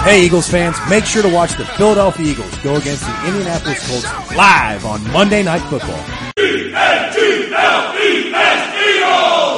Hey, Eagles fans, make sure to watch the Philadelphia Eagles go against the Indianapolis Colts live on Monday Night Football. E-N-G-L-E-S Eagles!